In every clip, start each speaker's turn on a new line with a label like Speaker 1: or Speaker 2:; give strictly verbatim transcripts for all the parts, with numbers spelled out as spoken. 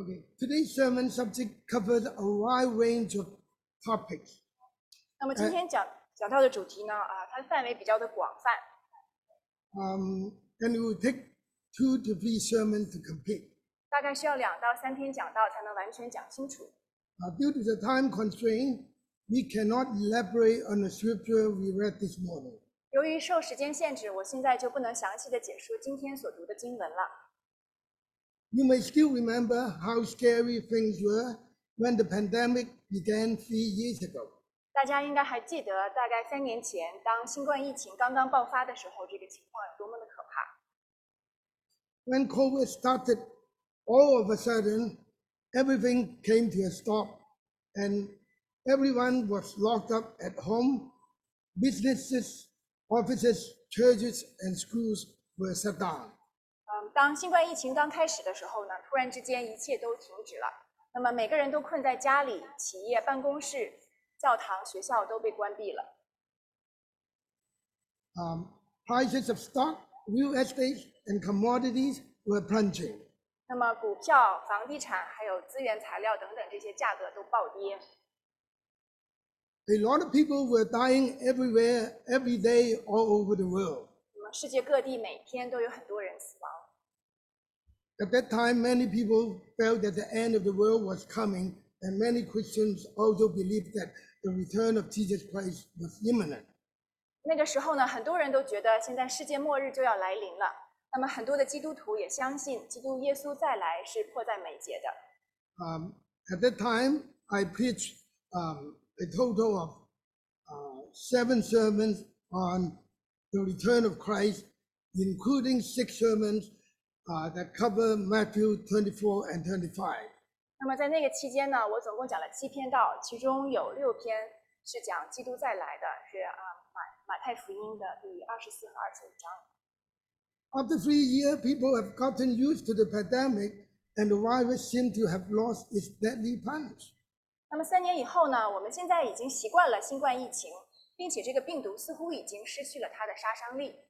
Speaker 1: Okay, today's sermon subject covers a wide range of topics.
Speaker 2: 那么今天讲、呃、讲到的主题呢，啊，它的范围比较的广泛。
Speaker 1: Um, and it will take two to three sermons to complete.
Speaker 2: 大概需要两到三天讲道才能完全讲清楚。
Speaker 1: Uh, due to the time constraint, we cannot elaborate on the scripture we read this morning.
Speaker 2: 由于受时间限制，我现在就不能详细的解说今天所读的经文了。
Speaker 1: You may still remember how scary things were when the pandemic began three years ago.
Speaker 2: 大家应该还记得，大概三年前，当新冠疫情刚刚爆发的时候，这个情况有多么的可怕。
Speaker 1: When COVID started, all of a sudden, everything came to a stop, and everyone was locked up at home. Businesses, offices, churches, and schools were shut down.
Speaker 2: 嗯，当新冠疫情刚开始的时候呢，突然之间一切都停止了。那么每个人都困在家里，企业、办公室、教堂、学校都被关闭了。
Speaker 1: Um, prices of stock, real estate, and commodities were plunging.
Speaker 2: 那么股票、房地产还有资源材料等等这些价格都暴跌。
Speaker 1: A lot of people were dying everywhere, every day, all over the world.
Speaker 2: 那么世界各地每天都有很多人死亡。
Speaker 1: At that time, many people felt that the end of the world was coming, and many Christians also believed that the return of Jesus Christ was imminent.
Speaker 2: 那个时候呢，很多人都觉得现在世界末日就要来临了。那么很多的基督徒也相信基督耶稣再来是迫在眉睫的。
Speaker 1: Um, at that time, I preached um, a total of uh, seven sermons on the return of Christ, including six sermons uh, that cover Matthew twenty-four and twenty-five.
Speaker 2: 那么在那个期间呢，我总共讲了七篇道，其中有六篇是讲基督再来的，是啊马马太福音的第二十四和二十五章。
Speaker 1: After three years, people have gotten used to the pandemic, and the virus seems to have lost its deadly punch.
Speaker 2: 那么三年以后呢，我们现在已经习惯了新冠疫情，并且这个病毒似乎已经失去了它的杀伤力。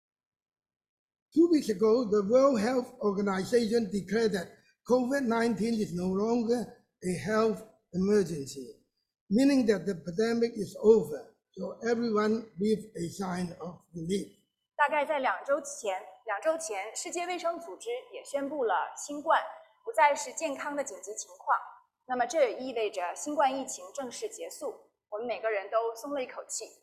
Speaker 1: Two weeks ago, the World Health Organization declared that COVID nineteen is no longer a health emergency, meaning that the pandemic is over, so everyone breathed a sign of relief.
Speaker 2: 大概在两周前，两周前，世界卫生组织也宣布了新冠不再是健康的紧急情况。那么这也意味着新冠疫情正式结束，我们每个人都松了一口气。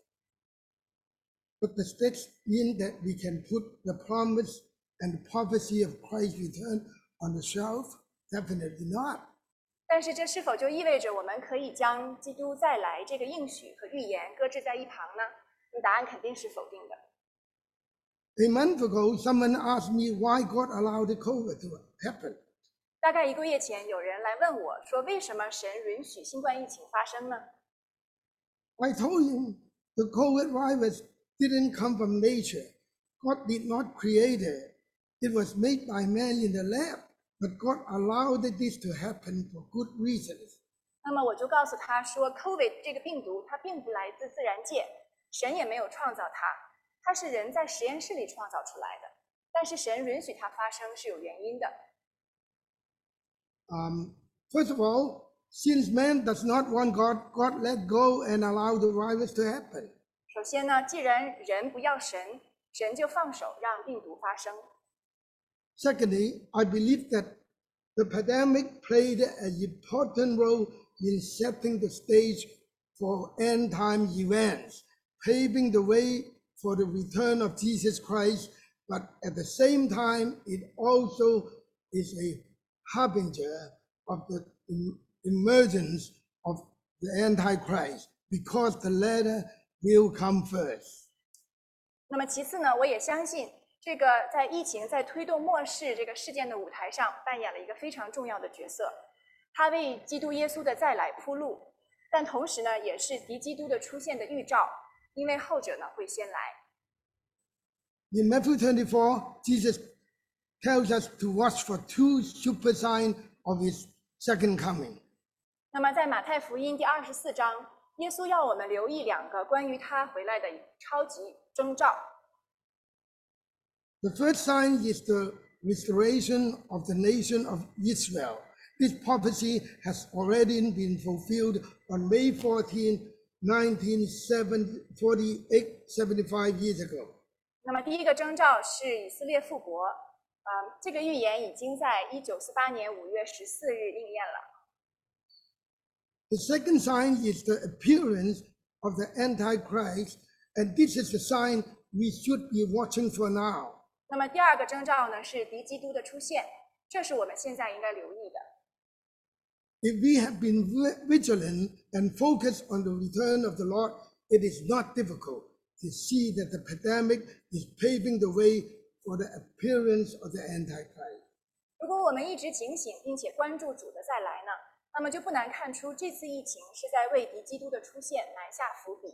Speaker 1: But does that mean that we can put the promise and the prophecy of Christ's return on the shelf? Definitely not.
Speaker 2: 但是这是否就意味着我们可以将基督再来这个应许和预言搁置在一旁呢？那答案肯定是否定的。
Speaker 1: A month ago, someone asked me why God allowed the COVID to happen.
Speaker 2: 大概一个月前，有人来问我说，为什么神允许新冠疫情发生呢？
Speaker 1: I told him the COVID virus didn't come from nature. God did not create it. It was made by man in the lab, but God allowed this to happen for good reasons.
Speaker 2: 那么我就告诉他说 ，COVID 这个病毒它并不来自自然界，神也没有创造它，它是人在实验室里创造出来的。但是神允许它发生是有原因的。
Speaker 1: Um, first of all, since man does not want God, God let go and allow the virus to happen.
Speaker 2: 首先呢，既然人不要神，神就放手让病毒发生。
Speaker 1: Secondly, I believe that the pandemic played an important role in setting the stage for end-time events, paving the way for the return of Jesus Christ, but at the same time, it also is a harbinger of the emergence of the Antichrist, because the latter will come first.
Speaker 2: 那么其次呢，我也相信这个在疫情在推动末世这个事件的舞台上扮演了一个非常重要的角色，它为基督耶稣的再来铺路，但同时呢，也是敌基督的出现的预兆，因为后者呢会先来。
Speaker 1: In Matthew twenty-four, Jesus tells us to watch for two super signs of his second coming.
Speaker 2: 那么在马太福音第二十四章，耶稣要我们留意两个关于他回来的超级征兆。
Speaker 1: The first sign is the restoration of the nation of Israel, This prophecy has already been fulfilled on May fourteenth, nineteen forty-eight, seventy-five years ago.
Speaker 2: 那么第一个征兆是以色列复国，嗯，这个预言已经在一九四八年五月十四日应验了。
Speaker 1: The second sign is the appearance of the Antichrist, and this is the sign we should be watching for now.
Speaker 2: 那么第二个征兆呢是敌基督的出现，这是我们现在应该留意的。
Speaker 1: If we have been vigilant and focused on the return of the Lord, it is not difficult to see that the pandemic is paving the way for the appearance of the Antichrist.
Speaker 2: 如果我们一直警醒并且关注主的再来呢，那么就不难看出这次疫情是在为敌基督的出现埋下伏笔。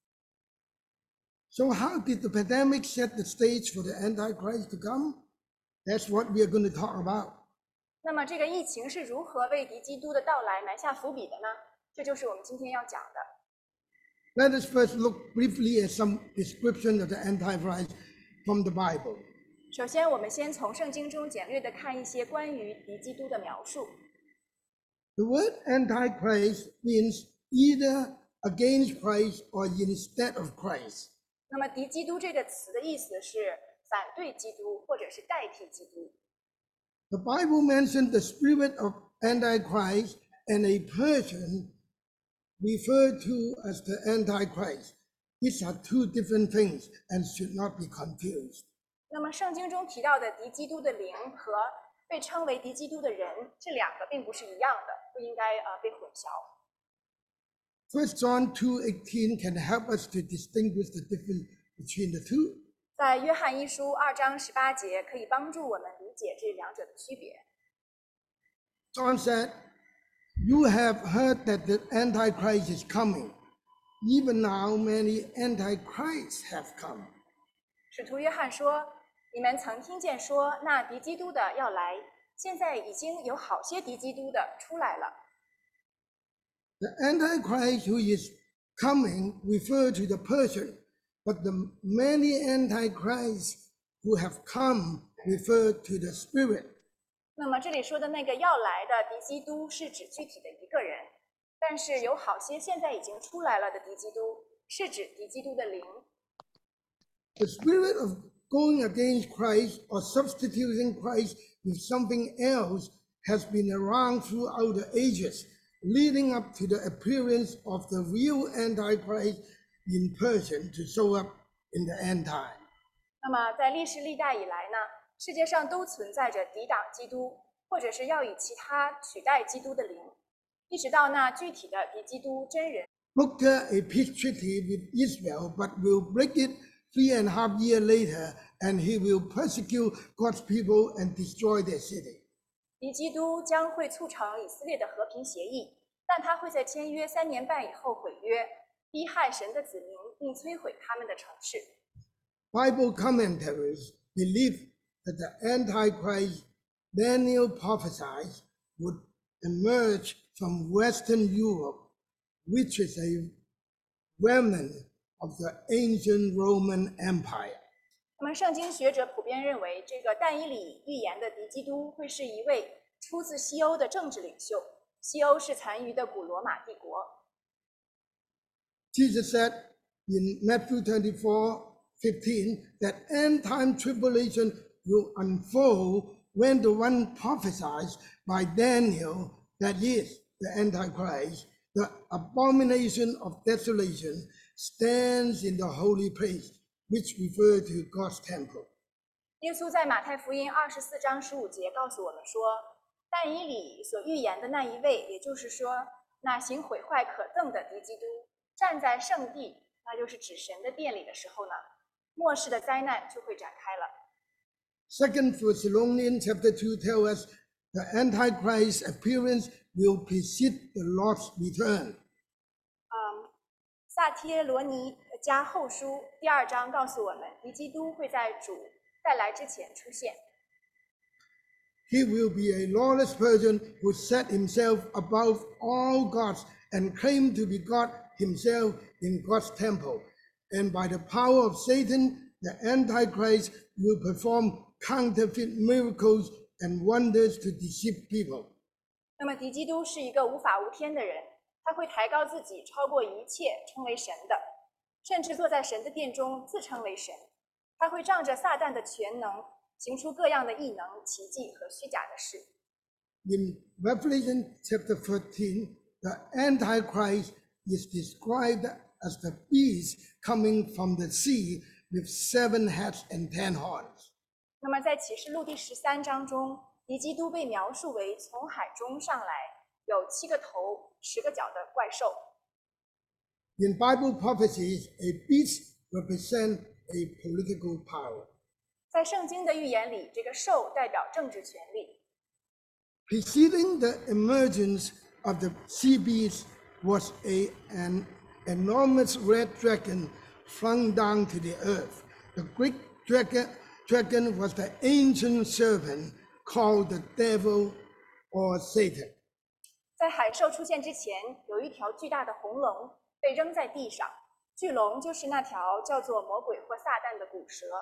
Speaker 1: So how did the pandemic set the stage for the Antichrist to come? That's what we are going to talk about.
Speaker 2: 那么这个疫情是如何为敌基督的到来埋下伏笔的呢？这就是我们今天要讲的。
Speaker 1: Let us first look briefly at some description of the Antichrist from the Bible.
Speaker 2: 首先，我们先从圣经中简略的看一些关于敌基督的描述。
Speaker 1: The word Antichrist means either against Christ or instead of Christ.
Speaker 2: 那么敌基督这个词的意思是反对基督，或者是代替基督。
Speaker 1: The Bible mentioned the spirit of Antichrist and a person referred to as the Antichrist. These are two different things and should not be confused.
Speaker 2: 那么圣经中提到的敌基督的灵和被称为敌基督的人，这两个并不是一样的，不应该呃被混淆。
Speaker 1: First John two eighteen can help us to distinguish the difference between the two.
Speaker 2: 在约翰一书二章十八节可以帮助我们理解这两者的区别。
Speaker 1: John said, "You have heard that the Antichrist is coming. Even now, many Antichrists have come."
Speaker 2: 使徒约翰说：“你们曾听见说那敌基督的要来，现在已经有好些敌基督的出来了。”
Speaker 1: The Antichrist who is coming refer to the person, but the many Antichrists who have come refer to the spirit.
Speaker 2: 那么这里说的那个要来的敌基督是指具体的一个人，但是有好些现在已经出来了的敌基督是指敌基督的灵。
Speaker 1: The spirit of going against Christ or substituting Christ with something else has been around throughout the ages, leading up to the appearance of the real Antichrist in person to show up in the end time.
Speaker 2: 那么在历史历代以来呢，世界上都存在着抵挡基督，或者是要以其他取代基督的灵，一直到那具体的敌基督真人。
Speaker 1: Broker a peace treaty with Israel, but will break it three and a half years later, and he will persecute God's people and destroy their city.
Speaker 2: 敌基督将会促成以色列的和平协议，但他会在签约三年半以后毁约，逼害神的子民，并摧毁他们的城市。
Speaker 1: Bible commentaries believe that the Antichrist Daniel prophesied would emerge from Western Europe, which is a remnant of the ancient Roman Empire.
Speaker 2: 那么圣经学者普遍认为，这个但以理预言的敌基督会是一位出自西欧的政治领袖。西欧是残余的古罗马帝国。
Speaker 1: Jesus said in Matthew twenty-four fifteen that end time tribulation will unfold when the one prophesied by Daniel, that is, the Antichrist, the abomination of desolation, stands in the holy place, which refers to God's temple.
Speaker 2: 耶稣在马太福音二十四章十五节告诉我们说，但以理所预言的那一位，也就是说，那行毁坏可憎的敌基督，站在圣地，那就是指神的殿里的时候呢，末世的灾难就会展开了。
Speaker 1: Second Thessalonians chapter two tells us the Antichrist's appearance will precede the Lord's return.
Speaker 2: 嗯，萨帖罗尼迦后书第二章告诉我们，敌基督会在主再来之前出现。
Speaker 1: He will be a lawless person who set himself above all gods and claimed to be God himself in God's temple. And by the power of Satan, the Antichrist will perform counterfeit miracles and wonders to deceive people.
Speaker 2: 那么敌基督是一个无法无天的人，他会抬高自己，超过一切，称为神的，甚至坐在神的殿中自称为神。他会仗着撒旦的全能，行出各样的异能、奇迹和虚假的事。
Speaker 1: In Revelation chapter thirteen, the Antichrist is described as the beast coming from the sea with seven heads and ten horns.
Speaker 2: 那么在启示录第十三章中，敌基督被描述为从海中上来，有七个头、十个脚的怪兽。
Speaker 1: In Bible prophecies, a beast represents a political power.
Speaker 2: 在圣经的预言里，这个兽代表政治权力。
Speaker 1: Preceding the emergence of the sea beast was a, an enormous red dragon flung down to the earth. The great dragon, dragon was the ancient serpent called the devil or Satan.
Speaker 2: 在海兽出现之前，有一条巨大的红龙被扔在地上，巨龙就是那条叫做魔鬼或撒旦的古蛇。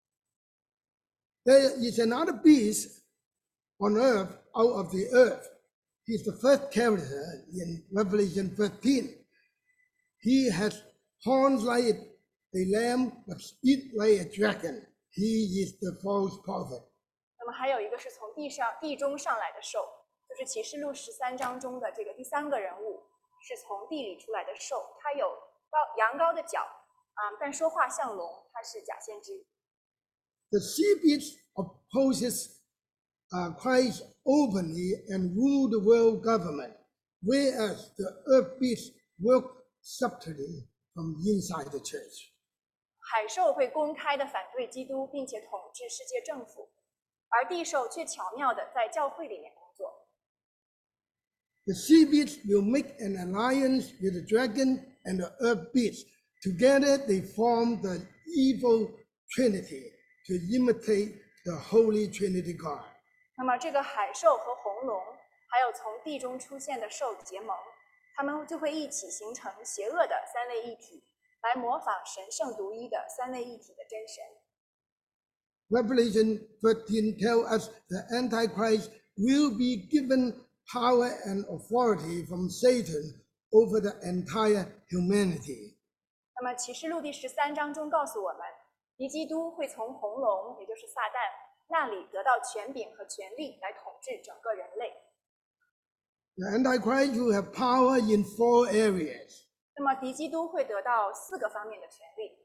Speaker 1: There is another beast on earth, out of the earth. He's the first character in Revelation thirteen. He has horns like a lamb, but speak like a dragon. He is the false prophet.
Speaker 2: 那么还有一个是从地上地中上来的兽，就是启示录十三章中的这个第三个人物，是从地里出来的兽。它有高羊羔的角啊、嗯，但说话像龙，它是假先知。
Speaker 1: The sea beast opposes uh, Christ openly and rule the world government, whereas the earth beast work subtly from inside the church.
Speaker 2: 海兽会公开的反对基督，并且统治世界政府，而地兽却巧妙的在教会里面工作。
Speaker 1: The sea beast will make an alliance with the dragon and the earth beast. Together they form the evil trinity to imitate the Holy Trinity God.
Speaker 2: 那么这个海兽和红龙，还有从地中出现的兽结盟，他们就会一起形成邪恶的三位一体，来模仿神圣独一的三位一体的真神。
Speaker 1: Revelation thirteen tells us the Antichrist will be given power and authority from Satan over the entire humanity.
Speaker 2: 那么启示录第十三章中告诉我们，敌基督会从红龙，也就是撒旦那里得到权柄和权力来统治整个人类。
Speaker 1: The Antichrist will have power in four areas.
Speaker 2: 那么敌基督会得到四个方面的权利。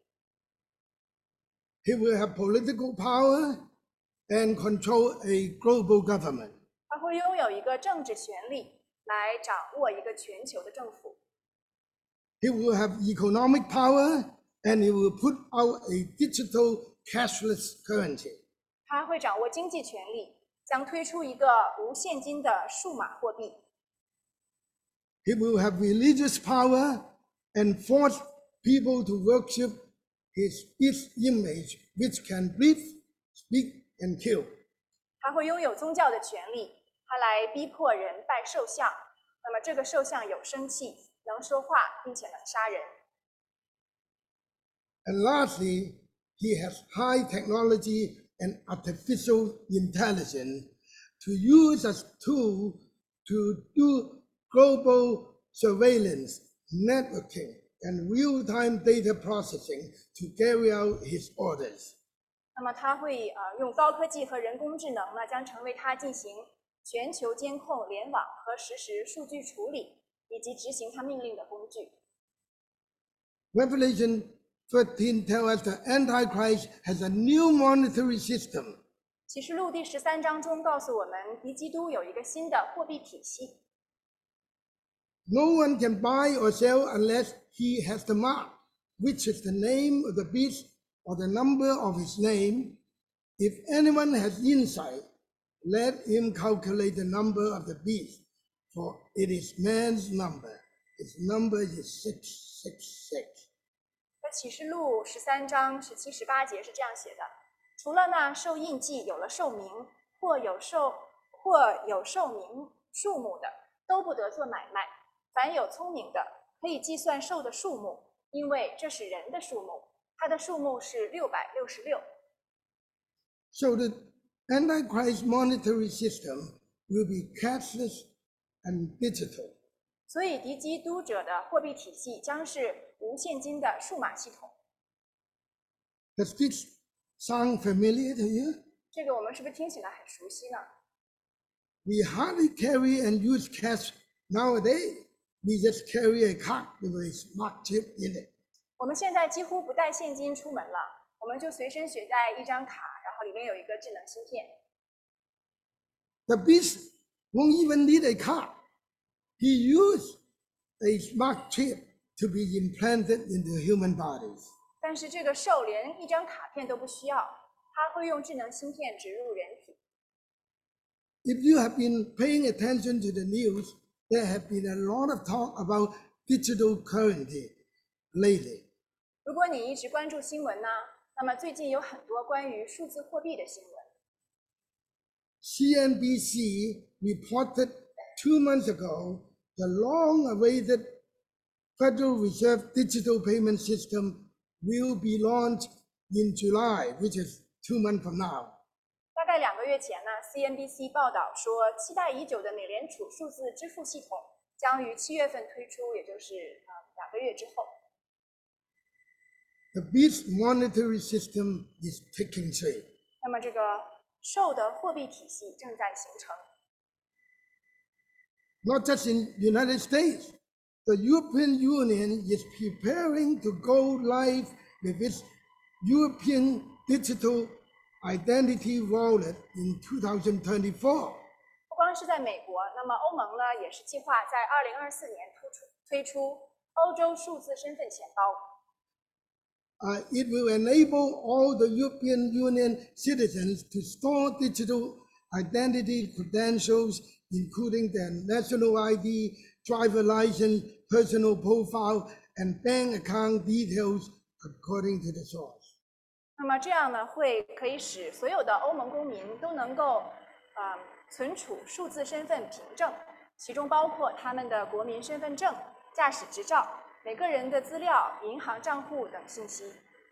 Speaker 1: He will have political power and control a global government.
Speaker 2: 他会拥有一个政治权力来掌握一个全球的政府。
Speaker 1: He will have economic power and he will put out a digital cashless currency.
Speaker 2: 他会掌握经济权力，将推出一个无现金的数码货币。
Speaker 1: He will have religious power and force people to worship his, his image, which can breathe, speak, and kill.
Speaker 2: 他会拥有宗教的权利，他来逼迫人拜兽像。那么这个兽像有生气，能说话，并且能杀人。
Speaker 1: And lastly, he has high technology and artificial intelligence to use as tool to do global surveillance, networking, and real-time data processing to carry out his orders.
Speaker 2: 那么他会呃用高科技和人工智能呢，将成为他进行全球监控、联网和实时数据处理以及执行他命令的工具。
Speaker 1: Revelation thirteen tells us the Antichrist has a new monetary system.
Speaker 2: 启示录第十三章中告诉我们，敌基督有一个新的货币体系。
Speaker 1: No one can buy or sell unless he has the mark, which is the name of the beast or the number of his name. If anyone has insight, let him calculate the number of the beast, for it is man's number. Its number is six six six.
Speaker 2: 在启示录十三章十七、十八节是这样写的：除了那受印记、有了寿名或有寿或有寿名数目的，都不得做买卖。凡有聪明的，可以计算兽的数目，因为这是人的数目，它的数目是六百六十六。
Speaker 1: So the Antichrist monetary system will be cashless and digital.
Speaker 2: 所以敌基督者的货币体系将是无现金的数码系统。
Speaker 1: Does this sound familiar to you?
Speaker 2: 这个我们是不是听起来很熟悉呢？
Speaker 1: We hardly carry and use cash nowadays. We just carry a card with a smart chip in it.
Speaker 2: 我们现在几乎不带现金出门了，我们就随身携带一张卡，然后里面有一个智能芯片。
Speaker 1: The beast won't even need a card. He used a smart chip to be implanted into human bodies.
Speaker 2: 但是这个兽连一张卡片都不需要，它会用智能芯片植入人体。
Speaker 1: If you have been paying attention to the news, there have been a lot of talk about digital currency lately.
Speaker 2: 如果你一直关注新闻呢，那么最近有很多关于数字货币的新闻。
Speaker 1: C N B C reported two months ago the long-awaited Federal Reserve digital payment system will be launched in July, which is two months from now.
Speaker 2: 大概两个月前呢 ，C N B C 报道说，期待已久的美联储数字支付系统将于七月份推出，也就是呃两个月之后。
Speaker 1: The beast monetary system is taking shape.
Speaker 2: 那么这个兽的货币体系正在形成。
Speaker 1: Not just in United States, the European Union is preparing to go live with its European digital identity wallet in two thousand twenty-four.
Speaker 2: 不光是在美国，那么欧盟呢也是计划在二零二四年推出推出欧洲数字身份钱包。
Speaker 1: Uh, it will enable all the European Union citizens to store digital identity credentials, including their national I D, driver license, personal profile, and bank account details, according to the source.
Speaker 2: 那么这样呢，会可以使所有的欧盟公民都能够，呃，存储数字身份凭证，其中包括他们的国民身份证、驾驶执照、每个人的资料、银行账户等信息。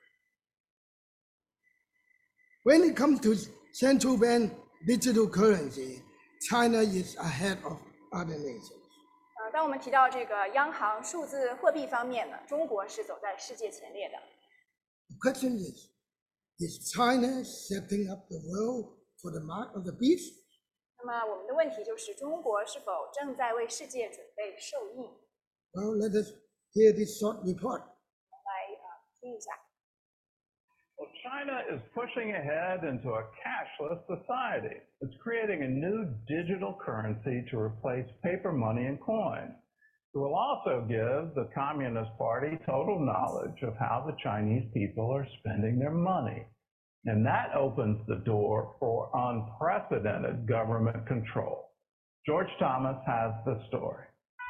Speaker 1: When it comes to central bank digital currency, China is ahead of other nations.
Speaker 2: 呃，当我们提到这个央行数字货币方面呢，中国是走在世界前列的。
Speaker 1: The question is, is China setting up the world for the mark of the beast?
Speaker 2: 那么我们的问题就是，中国是否正在为世界准备受益？
Speaker 1: Well, let us hear this short report.
Speaker 2: 来呃听一下。
Speaker 3: Well, China is pushing ahead into a cashless society. It's creating a new digital currency to replace paper money and coins. It will also give the Communist Party total knowledge of how the Chinese people are spending their money. And that opens the door for unprecedented government control. George Thomas has the story.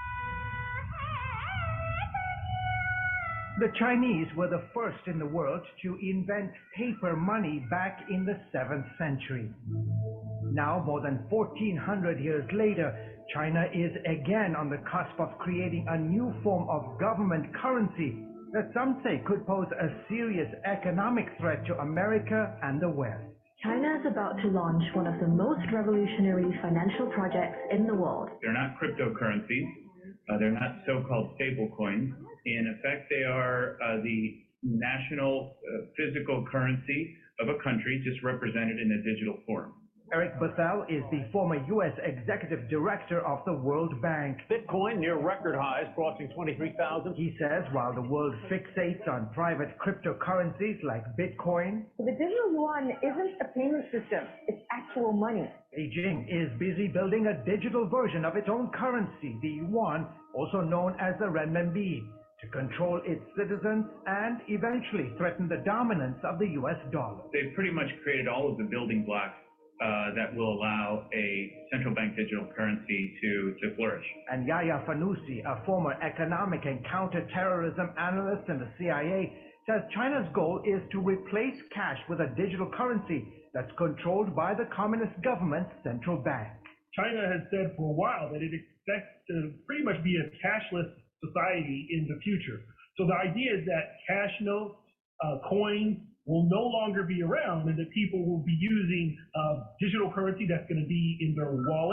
Speaker 4: The Chinese were the first in the world to invent paper money back in the seventh century. Now, more than fourteen hundred years later, China is again on the cusp of creating a new form of government currency that some say could pose a serious economic threat to America and the West.
Speaker 5: China is about to launch one of the most revolutionary financial projects in the world.
Speaker 6: They're not cryptocurrencies. Uh, they're not so-called stable coins. In effect, they are uh, the national uh, physical currency of a country, just represented in a digital form.
Speaker 4: Eric Bethel is the former U S executive director of the World Bank.
Speaker 7: Bitcoin near record highs, crossing twenty-three thousand.
Speaker 4: He says while the world fixates on private cryptocurrencies like Bitcoin,
Speaker 8: the digital yuan isn't a payment system, it's actual money.
Speaker 4: Beijing is busy building a digital version of its own currency, the yuan, also known as the renminbi, to control its citizens and eventually threaten the dominance of the U S dollar.
Speaker 6: They've pretty much created all of the building blocks Uh, that will allow a central bank digital currency to, to flourish.
Speaker 4: And Yahya Fanusi, a former economic and counterterrorism analyst in the C I A, says China's goal is to replace cash with a digital currency that's controlled by the communist government's central bank.
Speaker 9: China has said for a while that it expects to pretty much be a cashless society in the future. So the idea is that cash notes, uh, coins, will no longer be around, and that people will be using uh, digital currency that's going to be in their wallet,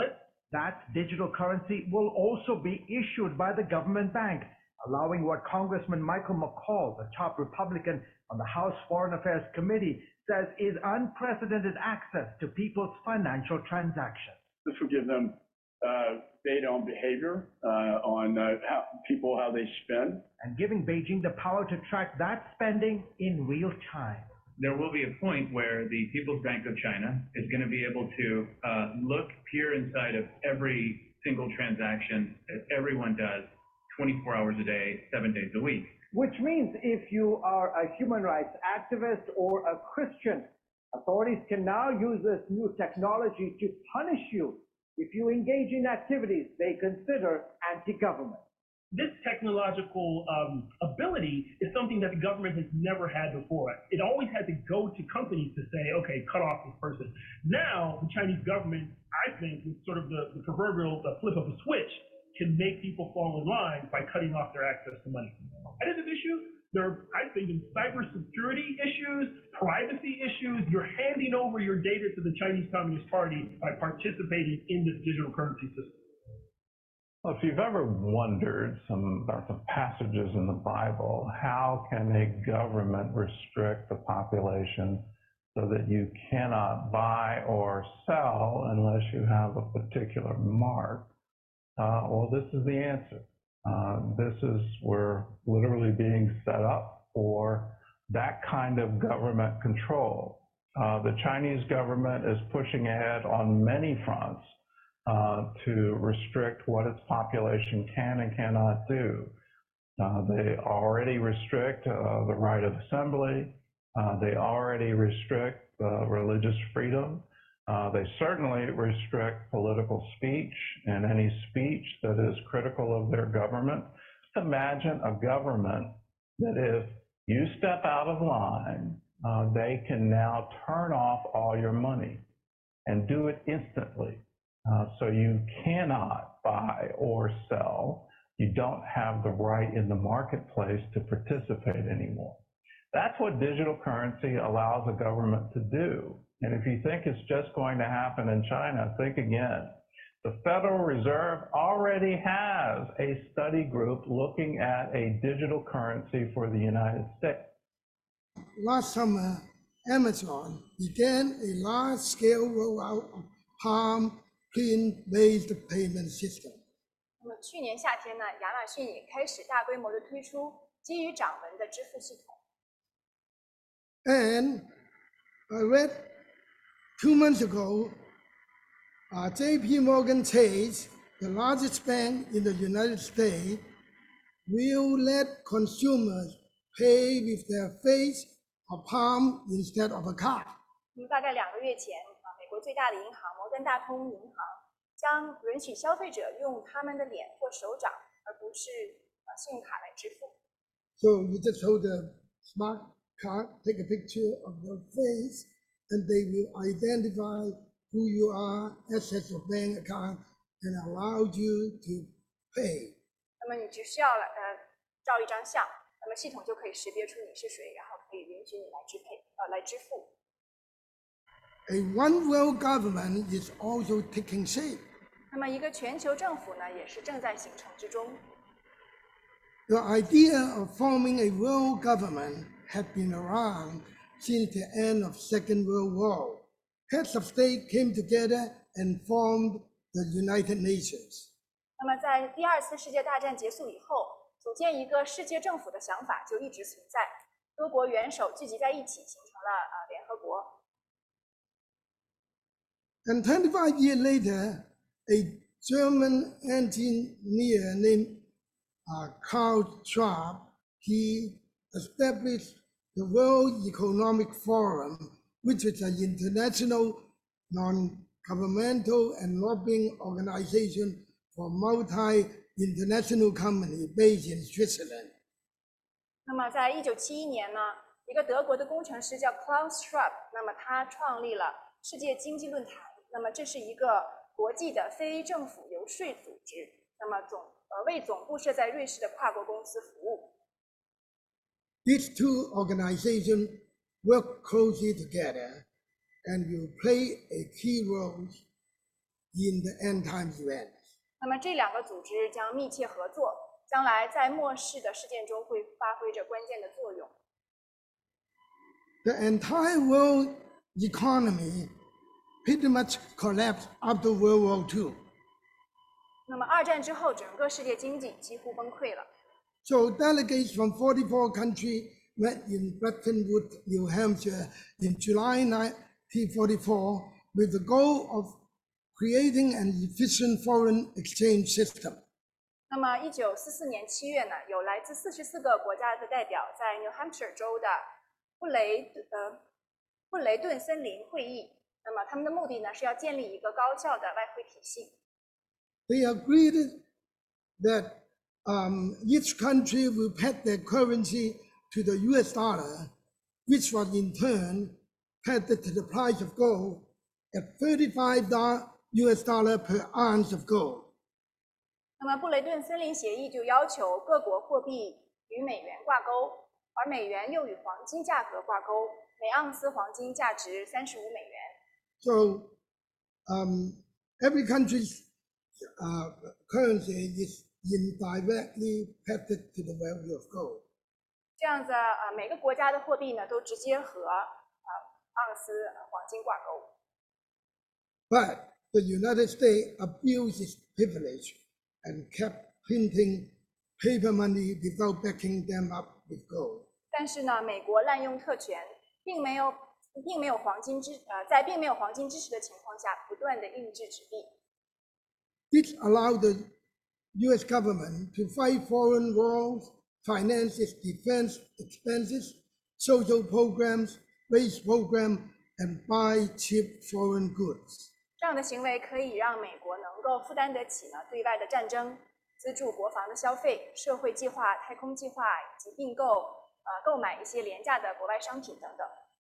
Speaker 4: That digital currency will also be issued by the government bank, allowing what Congressman Michael McCaul, the top Republican on the House Foreign Affairs Committee, says is unprecedented access to people's financial transactions.
Speaker 10: This will give them uh, data on behavior, uh, on uh, how people, how they spend.
Speaker 4: And giving Beijing the power to track that spending in real time.
Speaker 6: There will be a point where the People's Bank of China is going to be able to uh, look, peer inside of every single transaction that everyone does twenty-four hours a day, seven days a week.
Speaker 8: Which means if you are a human rights activist or a Christian, authorities can now use this new technology to punish you if you engage in activities they consider anti-government.
Speaker 9: This technological um, ability is something that the government has never had before. It always had to go to companies to say, okay, cut off this person. Now, the Chinese government, I think, with sort of the, the proverbial the flip of a switch, can make people fall in line by cutting off their access to money. That is an issue. There are, I think, cybersecurity issues, privacy issues. You're handing over your data to the Chinese Communist Party by participating in this digital currency system.
Speaker 3: Well, if you've ever wondered some, about some passages in the Bible, how can a government restrict the population so that you cannot buy or sell unless you have a particular mark? Uh, well, this is the answer. Uh, this is, we're literally being set up for that kind of government control. Uh, the Chinese government is pushing ahead on many fronts uh, to restrict what its population can and cannot do. Uh, they already restrict uh, the right of assembly. Uh, they already restrict uh, religious freedom. Uh, they certainly restrict political speech and any speech that is critical of their government. Imagine a government that if you step out of line, uh, they can now turn off all your money and do it instantly. Uh, so you cannot buy or sell. You don't have the right in the marketplace to participate anymore. That's what digital currency allows a government to do. And if you think it's just going to happen in China, think again. The Federal Reserve already has a study group looking at a digital currency for the United States.
Speaker 1: Last summer, Amazon began a large-scale rollout of Palm Print-based payment system.
Speaker 2: 那么去年夏天呢，亚马逊也开始大规模的推出基于掌纹的支付系统。
Speaker 1: And I read two months ago, uh, J P Morgan Chase, the largest bank in the United States, will let consumers pay with their face or palm instead of a card.
Speaker 2: 那么大概两个月前，啊，美国最大的银行摩根大通银行将允许消费者用他们的脸或手掌，而不是呃信用卡来支付。
Speaker 1: So you just hold a smart card, take a picture of your face, and they will identify who you are, access your bank account, and allow you to pay.
Speaker 2: 那么你只需要来呃照一张相，那么系统就可以识别出你是谁，然后可以允许你来支配呃来支付。
Speaker 1: A one world government is also taking shape.
Speaker 2: 那么一个全球政府呢，也是正在形成之中。
Speaker 1: The idea of forming a world government had been around since the end of Second World War. Heads of state came together and formed the United Nations.
Speaker 2: 那么在第二次世界大战结束以后，组建一个世界政府的想法就一直存在。多国元首聚集在一起，形成了呃联合国。
Speaker 1: And twenty-five years later, a German engineer named uh, Karl Schwab, he established the World Economic Forum, which is an international non-governmental and lobbying organization for multi-international companies based in Switzerland.
Speaker 2: 那么在一九七一年呢，一个德国的工程师叫 Klaus Schwab， 那么他创立了世界经济论坛。那么这是一个国际的非政府游说组织，那么总呃为总部设在瑞士的跨国公司服务。
Speaker 1: These two organizations work closely together and will play a key role in the end time event.
Speaker 2: 那么这两个组织将密切合作，将来在末世的事件中会发挥着关键的作用。
Speaker 1: The entire world economy pretty much collapsed after World War Two.
Speaker 2: 那么二战之后，整个世界经济几乎崩溃了。
Speaker 1: So delegates from forty-four countries met in Bretton Woods, New Hampshire in July nineteen forty-four with the goal of creating an efficient foreign exchange system.
Speaker 2: 那么一九四四年七月呢，有来自四十四个国家的代表在 New Hampshire 州的布雷呃布雷顿森林会议。那么他们的目的呢，是要建立一个高效的外汇体系。
Speaker 1: They agreed that um, each country will peg their currency to the U S dollar, which was in turn pegged to the price of gold at thirty-five U S dollar per ounce of gold.
Speaker 2: 那么布雷顿森林协议就要求各国货币与美元挂钩，而美元又与黄金价格挂钩，每盎司黄金价值三十五美元。
Speaker 1: So um, every country's uh, currency is indirectly pegged to the value of gold.
Speaker 2: 这样子，呃，每个国家的货币呢，都直接和呃盎司黄金挂钩。
Speaker 1: But the United States abused its privilege and kept printing paper money without backing them up with gold.
Speaker 2: 但是呢，美国滥用特权，并没有并没有黄金支呃，在并没有黄金支持的情况下，不断的印制纸币。
Speaker 1: This allowed the U S government to fight foreign wars, finance its defense expenses, social programs, raise programs, and buy cheap foreign goods.
Speaker 2: 这样的行为可以让美国能够负担得起呢对外的战争，资助国防的消费、社会计划、太空计划以及并购呃购买一些廉价的国外商品等等。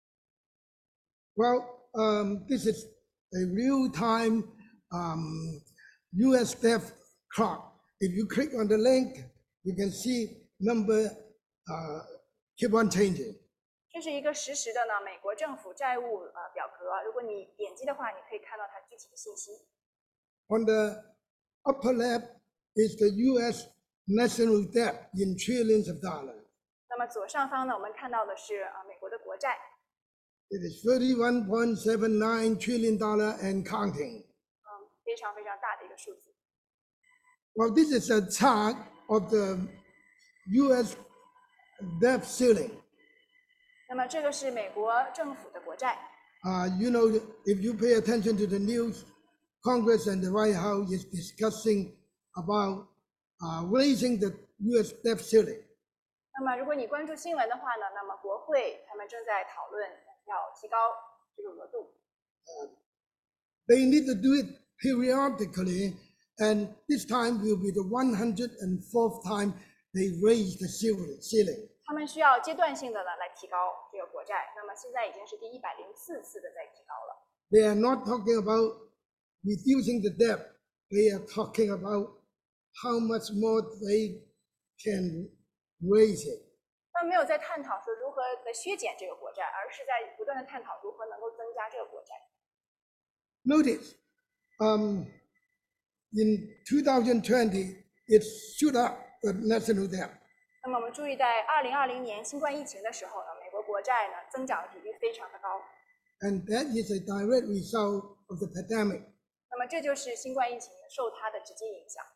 Speaker 1: Well, um, this is a real-time um, U S debt clock. If you click on the link, you can see number uh, keep on changing.
Speaker 2: 这是一个实时的呢美国政府债务呃表格，如果你点击的话，你可以看到它具体的信息。
Speaker 1: On the upper left is the U S national debt in trillions of dollars.
Speaker 2: 那么左上方呢，我们看到的是啊美国的国债，
Speaker 1: It is thirty-one point seven nine trillion dollars and counting.
Speaker 2: 嗯，非常非常大的一个数字。
Speaker 1: Well, this is a chart of the U S debt ceiling.
Speaker 2: 那么这个是美国政府的国债。
Speaker 1: Uh, you know, if you pay attention to the news, Congress and the White House is discussing about uh, raising the U S debt ceiling.
Speaker 2: 那么如果你关注新闻的话呢，那么国会他们正在讨论要提高这个额度。
Speaker 1: They need to do it periodically, and this time will be the one hundred fourth time they raise the ceiling.
Speaker 2: 他们需要阶段性的呢来提高这个国债，那么现在已经是第一百零四次的在提高了。
Speaker 1: They are not talking about reducing the debt. They are talking about how much more they can raise it.
Speaker 2: 他们没有在探讨说如何的削减这个国债，而是在不断的探讨如何能够增加这个国债。
Speaker 1: Notice, um, in two thousand twenty, it shoot up the national debt.
Speaker 2: 那么我们注意，在二零二零年新冠疫情的时候呢，美国国债呢增长的比例非常的高。
Speaker 1: And that is a direct result of the pandemic.
Speaker 2: 那么这就是新冠疫情受它的直接影响。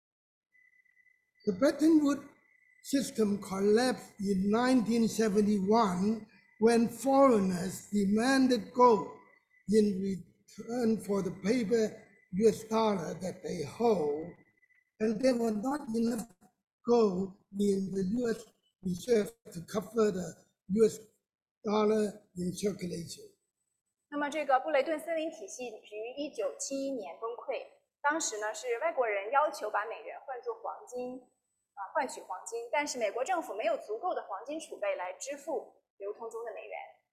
Speaker 1: The Bretton Woods system collapsed in nineteen seventy-one when foreigners demanded gold in return for the paper U S dollar that they hold, and there were not enough gold in the U S reserve to cover the U S dollar in circulation.
Speaker 2: 那么这个布雷顿森林体系于一九七一年崩溃，当时呢是外国人要求把美元换作黄金，啊换取黄金，但是美国政府没有足够的黄金储备来支付流通中的美元。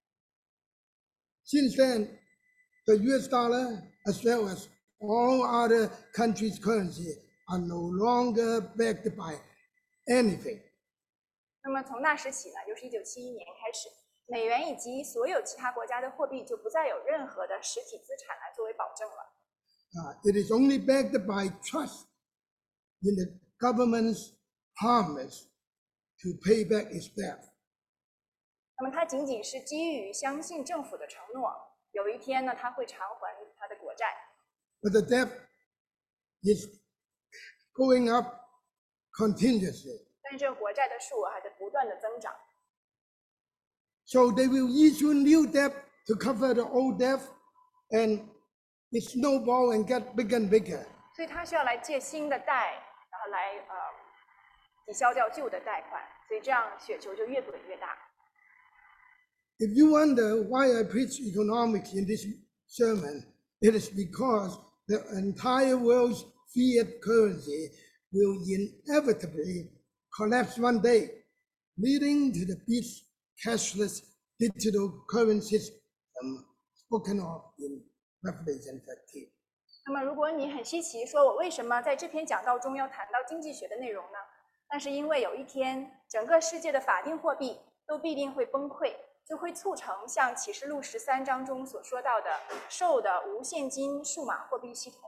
Speaker 1: Since then, the U S dollar, as well as all other countries' currency, are no longer backed by anything.
Speaker 2: 那么从那时起呢，就是一九七一年开始，美元以及所有其他国家的货币就不再有任何的实体资产来作为保证了。
Speaker 1: uh, it is only backed by trust in the government's promise to pay back its debt.
Speaker 2: 那么它仅仅是基于相信政府的承诺，有一天呢，它会偿还它的国债。
Speaker 1: But the debt is going up continuously.
Speaker 2: 但是这个国债的数额还在不断的增长，
Speaker 1: So they will issue new debt to cover the old debt, and it snowball and get bigger and bigger.
Speaker 2: 所以它需要来借新的贷，然后来呃抵消掉旧的贷款，所以这样雪球就越滚越大。
Speaker 1: If you wonder why I preach economics in this sermon, it is because the entire world's fiat currency will inevitably collapse one day, leading to the peace cashless digital currency system spoken of in Revelation thirteen.
Speaker 2: 那么，如果你很稀奇，说我为什么在这篇讲道中要谈到经济学的内容呢？那是因为有一天，整个世界的法定货币都必定会崩溃，就会促成像启示录十三章中所说到的兽的无现金数码货币系统。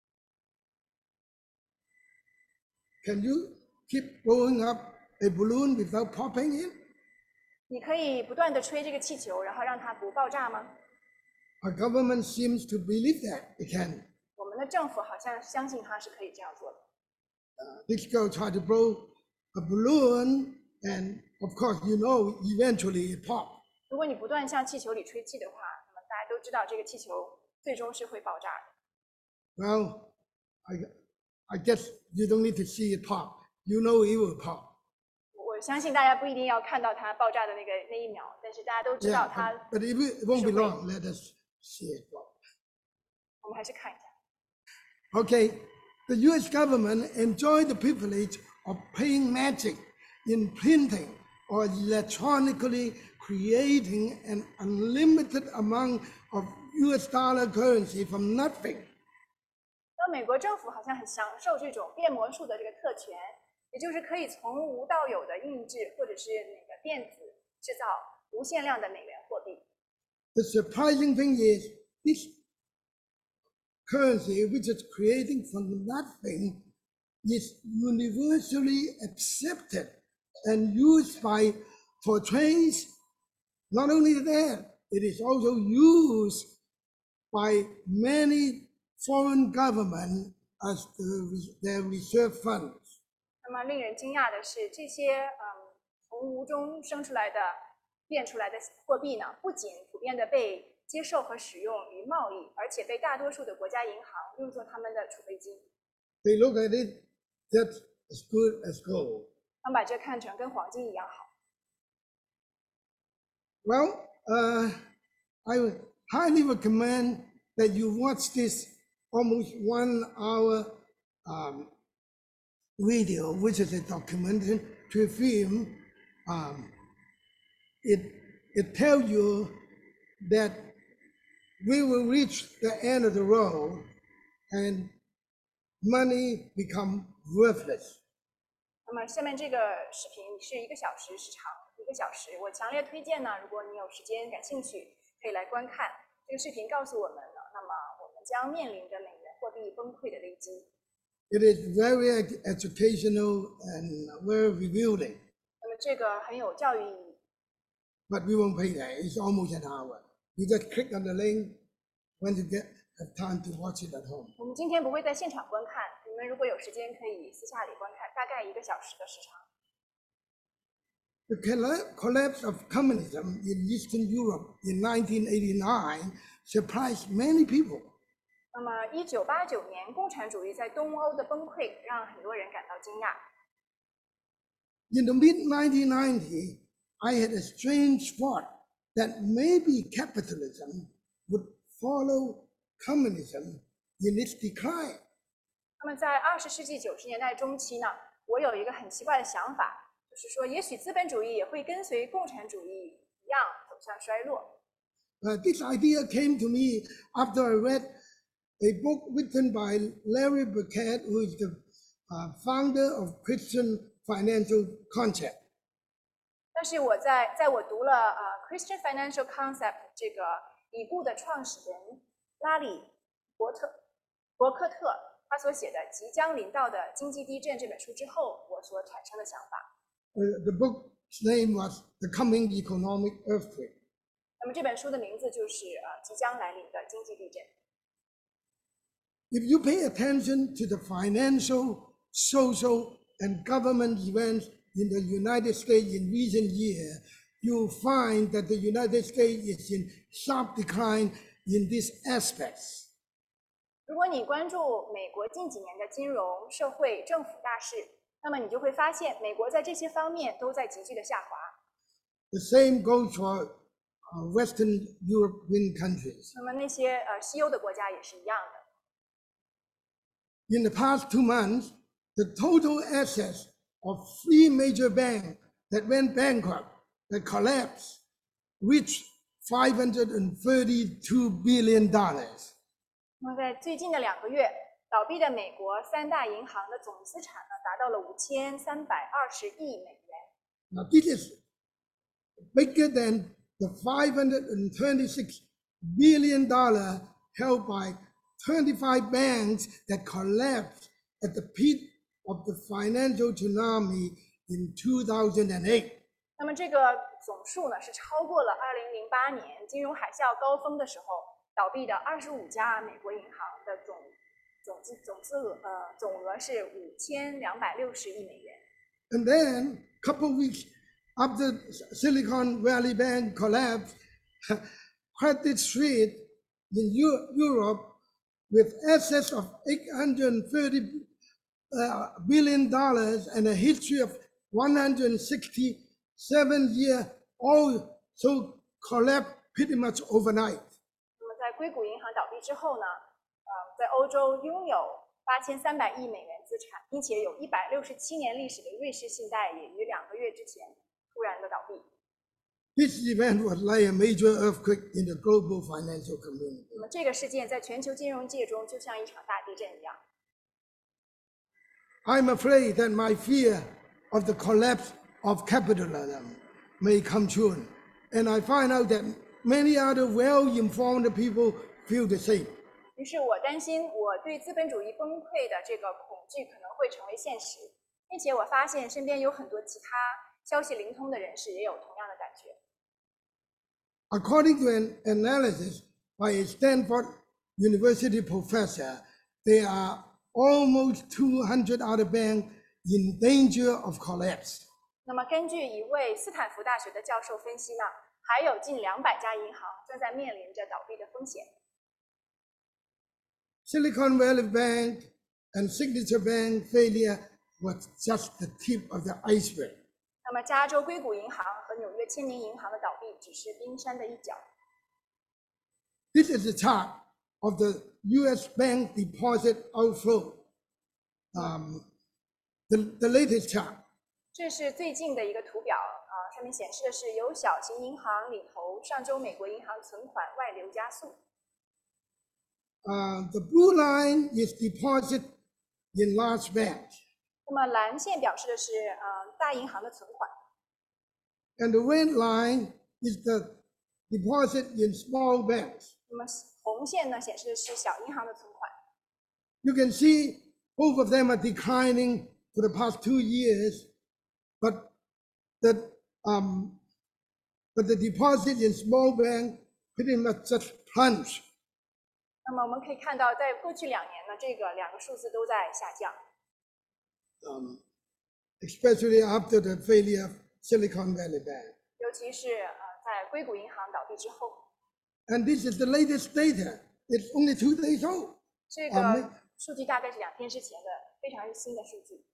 Speaker 1: Can you keep blowing up a balloon without popping it?
Speaker 2: 你可以不断的吹这个气球，然后让它不爆炸吗？
Speaker 1: Our government seems to believe that it can.
Speaker 2: 我们的政府好像相信它是可以这样做的。
Speaker 1: Uh, this girl tried to blow a balloon, and of course, you know, eventually it popped.
Speaker 2: 如果你不断向气球里吹气的话，那么大家都知道这个气球最终是会爆炸的。
Speaker 1: Well, I, I guess you don't need to see it pop. You know it will pop.
Speaker 2: 我相信大家不一定要看到它爆炸的那个那一秒，但是大家都知道
Speaker 1: Yeah,
Speaker 2: 它。
Speaker 1: but, but it, will, it won't be
Speaker 2: 是会。
Speaker 1: long. Let us see it pop.
Speaker 2: 我们还是看一下。
Speaker 1: Okay, the U S government enjoyed the privilege of paying magic in printing or electronically creating an unlimited amount of U S dollar currency from nothing.
Speaker 2: 那美国政府好像很享受这种变魔术的这个特权，也就是可以从无到有的印制或者是那个电子制造无限量的美元货币。
Speaker 1: The surprising thing is this currency, which is creating from nothing, is universally accepted and used by portrays. Not only that, it is also used by many foreign governments as the, their reserve funds.
Speaker 2: 那么令人惊讶的是，这些嗯从无中生出来的、变出来的货币呢，不仅普遍的被接受和使用于贸易，而且被大多数的国家银行用作他们的储备金。
Speaker 1: They look at it that's as good as gold.
Speaker 2: 他们把这看成跟黄金一样好。
Speaker 1: Well, uh, I would highly recommend that you watch this almost one hour um, video, which is a documentary film. Um, it, it tells you that we will reach the end of the road and money become worthless.
Speaker 2: 那么下面这个视频是一个小时时长，一个小时，我强烈推荐呢，如果你有时间感兴趣，可以来观看。这个视频告诉我们了，那么我们将面临着美元货币崩溃的危机。
Speaker 1: It is very ed- educational and very revealing,
Speaker 2: 那么这个很有教育意义，
Speaker 1: but we won't pay that. It's almost an hour. You just click on the link when you get have time to watch it at home.
Speaker 2: 我们今天不会在现场观看，你们如果有时间可以私下里观看，大概一个小时的时长。
Speaker 1: The colla- collapse of communism in Eastern Europe in nineteen eighty-nine surprised many people.
Speaker 2: 那么一九八九年，共产主义在东欧的崩溃让很多人感到惊讶。
Speaker 1: In the mid nineteen nineties, I had a strange thought that maybe capitalism would follow communism in its decline.
Speaker 2: 那么在二十世纪九十年代中期呢，我有一个很奇怪的想法，就是说，也许资本主义也会跟随共产主义一样走向衰落。
Speaker 1: Uh, this idea came to me after I read a book written by Larry Burkett, who is the uh, founder of Christian Financial Concept.
Speaker 2: 但是我在在我读了呃《Christian Financial Concept》这个已故的创始人拉里伯特伯克特他所写的《即将临到的经济地震》这本书之后，我所产生的想法。
Speaker 1: Uh, the book's name was The Coming Economic Earthquake.
Speaker 2: 那么这本书的名字就是呃即将来临的经济地震。
Speaker 1: If you pay attention to the financial, social, and government events in the United States in recent years, you'll find that the United States is in sharp decline in these aspects.
Speaker 2: 如果你关注美国近几年的金融、社会、政府大事，那么你就会发现，美国在这些方面都在急剧的下滑。
Speaker 1: The same goes for uh, Western European countries.
Speaker 2: 那么那些呃西欧的国家也是一样的。
Speaker 1: In the past two months, the total assets of three major banks that went bankrupt, that collapsed, reached five hundred thirty-two billion dollars.
Speaker 2: 那么在最近的两个月，倒闭的美国三大银行的总资产呢，达到了五千三百二十亿美元。
Speaker 1: Now, this is bigger than the five hundred twenty-six billion dollars held by twenty-five banks that collapsed at the peak of the financial tsunami in two thousand eight.
Speaker 2: 那么这个总数呢，是超过了二零零八年金融海啸高峰的时候倒闭的二十五家美国银行的总总资总资额呃总额是五千两百六十亿美元。
Speaker 1: And then, a couple of weeks after Silicon Valley Bank collapsed, Credit Suisse in Europe, with assets of eight hundred thirty billion dollars and a history of one hundred sixty-seven years, also collapsed pretty much overnight.
Speaker 2: 那么在硅谷银行倒闭之后呢，呃，在欧洲拥有八千三百亿美元资产，并且有一百六十七年历史的瑞士信贷也于两个月之前突然的倒闭。
Speaker 1: This event was like a major earthquake in the global financial community.
Speaker 2: 那么这个事件在全球金融界中就像一场大地震一样。
Speaker 1: I'm afraid that my fear of the collapse of capitalism may come true, and I find out that many other well-informed people feel the same.
Speaker 2: 于是我担心我对资本主义崩溃的这个恐惧可能会成为现实，并且我发现身边有很多其他消息灵通的人士也有同样的感觉。
Speaker 1: According to an analysis by a Stanford University professor, there are almost two hundred other banks in danger of collapse.
Speaker 2: 那么根据一位斯坦福大学的教授分析呢，还有近两百家银行正在面临着倒闭的风险。
Speaker 1: Silicon Valley Bank and Signature Bank failure was just the tip of the iceberg.
Speaker 2: 那么加州硅谷银行和纽约签名银行的倒闭只是冰山的一角。
Speaker 1: This is a chart of the U S bank deposit outflow. Um, the, the latest chart.
Speaker 2: 这是最近的一个图表啊，上面显示的是由小型银行领头，上周美国银行存款外流加速。
Speaker 1: Uh, the blue line is deposit in large banks.
Speaker 2: 那么蓝线表示的是呃大银行的存款。
Speaker 1: And the red line is the deposit in small banks.
Speaker 2: 那么红线呢显示的是小银行的存款。
Speaker 1: You can see both of them are declining for the past two years, but the um, but the deposit in small bank pretty much just plunged.
Speaker 2: 那么我们可以看到，在过去两年呢，这个两个数字都在下降。
Speaker 1: Um, especially after the failure of Silicon Valley Bank.
Speaker 2: 尤其是呃在硅谷银行倒闭之后。
Speaker 1: And this is the latest data. It's only two days old.
Speaker 2: 这个数据大概是两天之前的，非常新的数据。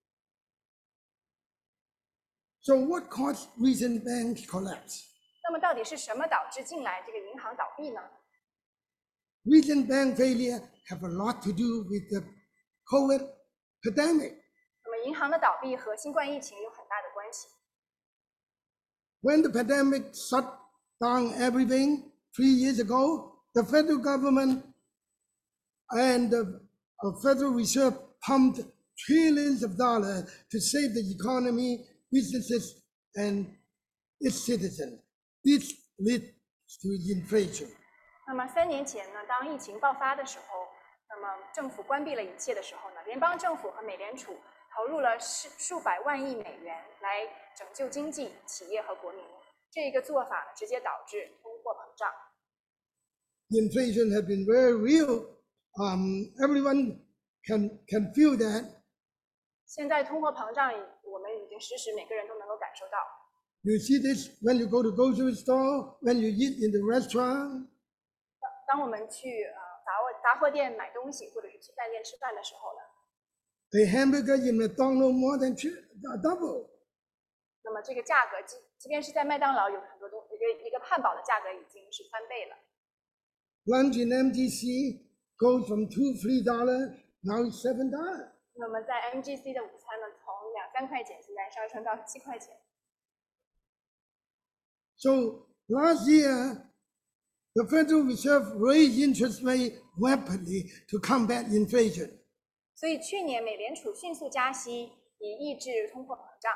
Speaker 1: So what caused recent bank collapse?
Speaker 2: 那么到底是什么导致近来这个银行倒闭呢？
Speaker 1: Recent bank failure have a lot to do with the COVID pandemic.
Speaker 2: 那么银行的倒闭和新冠疫情有很大的关系。
Speaker 1: When the pandemic shut down everything three years ago, the federal government and the Federal Reserve pumped trillions of dollars to save the economy, businesses, and its citizens. This led to inflation.
Speaker 2: 那么三年前呢，当疫情爆发的时候， 那么政府关闭了一切的时候呢，联邦政府和美联储投入了数数百万亿美元来拯救经济、企业和国民。这个做法呢，直接导致通货膨胀。
Speaker 1: The inflation has been very real. Um, everyone can can feel that.
Speaker 2: 现在通货膨胀，我们已经时时每个人都能够感受到。
Speaker 1: You see this when you go to grocery store, when you eat in the restaurant.
Speaker 2: 当我们去呃杂货杂货店买东西，或者是去饭店吃饭的时候呢，
Speaker 1: A hamburger in McDonald's more than double.
Speaker 2: 那么这个价格，即即便是在麦当劳，有很多东一个一个汉堡的价格已经是翻倍了。
Speaker 1: Lunch in M G C goes from two, three dollars, now it's seven dollars.
Speaker 2: 那么在 M G C 的午餐呢，从两三块钱现在上升到七块钱。
Speaker 1: So last year, the Federal Reserve raised interest rate rapidly to combat inflation.
Speaker 2: 所以去年美联储迅速加息，以抑制通货膨胀。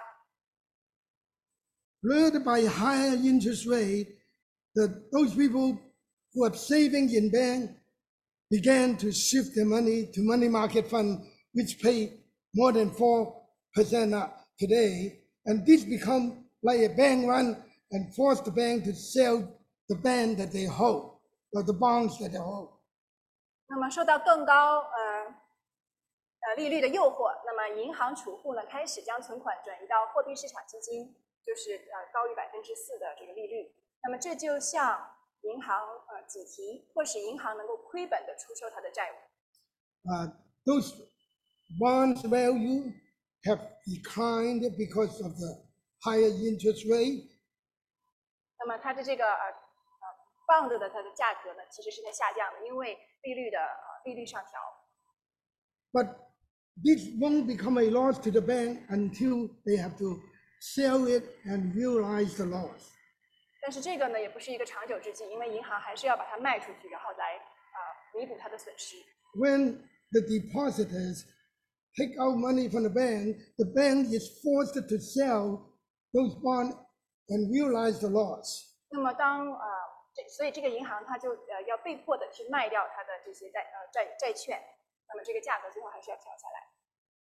Speaker 1: Lured by higher interest rate, the, those people who are saving in bank began to shift their money to money market fund, which pay more than four percent today. And this become like a bank run and force the bank to sell the bond that they hold, or the bonds that they hold.
Speaker 2: 那么受到更高呃呃利率的诱惑，那么银行储户呢开始将存款转移到货币市场基金，就是呃高于百分之四的这个利率。那么这就向银行呃挤提，迫使银行能够亏本的出售它的债务。
Speaker 1: Uh, those bonds value have declined because of the higher interest rate.
Speaker 2: 那么它的这个呃呃 bond 的它的价格呢，其实是在下降的，因为利率的呃利率上调。
Speaker 1: But this won't become a loss to the bank until they have to sell it and realize the loss.
Speaker 2: 但是这个呢，也不是一个长久之计，因为银行还是要把它卖出去，然后来啊、呃、弥补它的损失。
Speaker 1: When the depositors take out money from the bank, the bank is forced to sell those bonds and realize the loss.
Speaker 2: 那么当呃这所以这个银行它就呃要被迫的去卖掉它的这些债呃债债券，那么这个价格最后还是要调下来。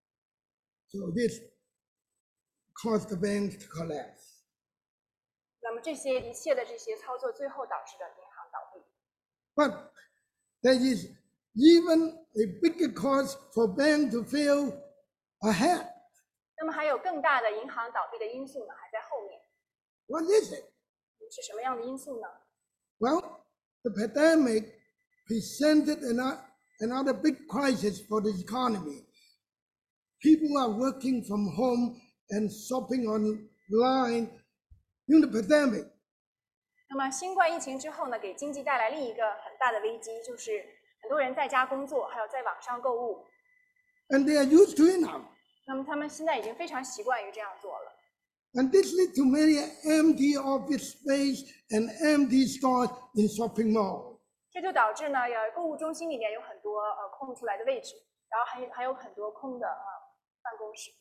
Speaker 1: So this caused the bank to collapse.
Speaker 2: 那么这些一切的这些操作，最后导致了银行倒闭。
Speaker 1: But there is even a bigger cause for bank to fail ahead.
Speaker 2: 那么还有更大的银行倒闭的因素呢，还在后面。
Speaker 1: What is it?
Speaker 2: 是什么样的因素呢？
Speaker 1: Well, the pandemic presented another, another big crisis for the economy. People are working from home and shopping online during the pandemic.
Speaker 2: 那么新冠疫情之后呢，给经济带来另一个很大的危机，就是很多人在家工作，还有在网上购物。
Speaker 1: And they are used to it now.
Speaker 2: 那么他们现在已经非常习惯于这样做了。
Speaker 1: And this leads to many empty office space and empty stores in shopping malls.
Speaker 2: 这就导致呢，呃，购物中心里面有很多呃空出来的位置，然后还还有很多空的呃办公室。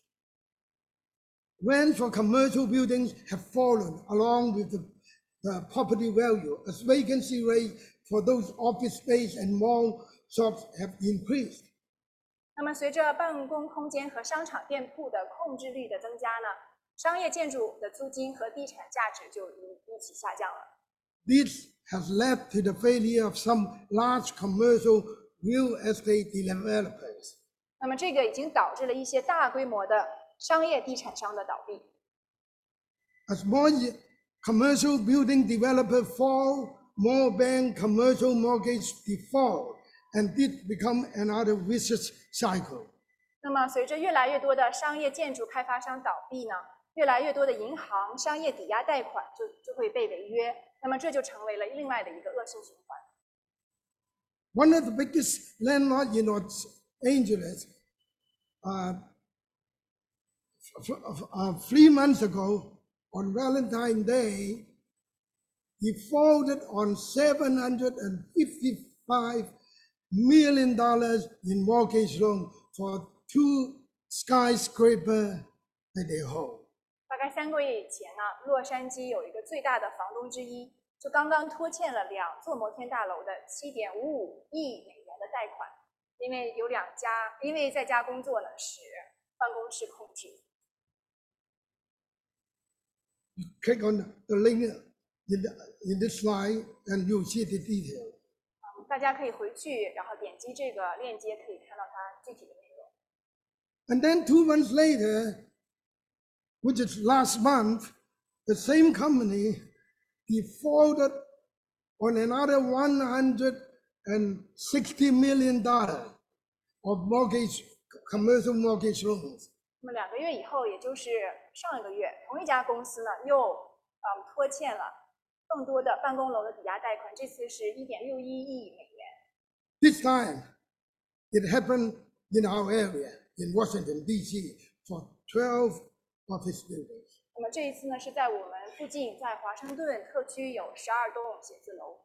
Speaker 1: Rents for commercial buildings have fallen along with the, the property value, as vacancy rate for those office space and mall shops have increased.
Speaker 2: 那么随着办公空间和商场店铺的控制率的增加呢，商业建筑的租金和地产价值就一一起下降了。
Speaker 1: This has led to the failure of some large commercial real estate developers.
Speaker 2: 那么这个已经导致了一些大规模的商业地产商的倒闭。
Speaker 1: As more commercial building developers fall, more bank commercial mortgage default, and this become another vicious cycle.
Speaker 2: 那么随着越来越多的商业建筑开发商倒闭呢，越来越多的银行商业抵押贷款就就会被违约，那么这就成为了另外的一个恶性循环。
Speaker 1: One of the biggest landlords in Los Angeles, uh, uh, three months ago on Valentine's Day, defaulted on seven hundred fifty-five million dollars in mortgage loan for two skyscraper that they hold.
Speaker 2: 大概三个月以前呢，洛杉矶有一个最大的房东之一，就刚刚拖欠了两座摩天大楼的七点五五亿美元的贷款。 因为有两家，因为在家工作呢使办公室空置。
Speaker 1: Click on the link in, the, in this slide and you'll see the detail.
Speaker 2: 大家可以回去，然后点击这个链接，可以看到它具体的内容。
Speaker 1: And then two months later, which is last month, the same company defaulted on another one hundred sixty million dollars of mortgage, commercial mortgage loans.
Speaker 2: 那么两个月以后，也就是上一个月，同一家公司呢又嗯拖欠了更多的办公楼的抵押贷款，这次是一点六一亿美元。
Speaker 1: This time, it happened in our area in Washington D C for twelve office buildings.
Speaker 2: 那么这一次呢，是在我们附近，在华盛顿特区有十二栋写字楼。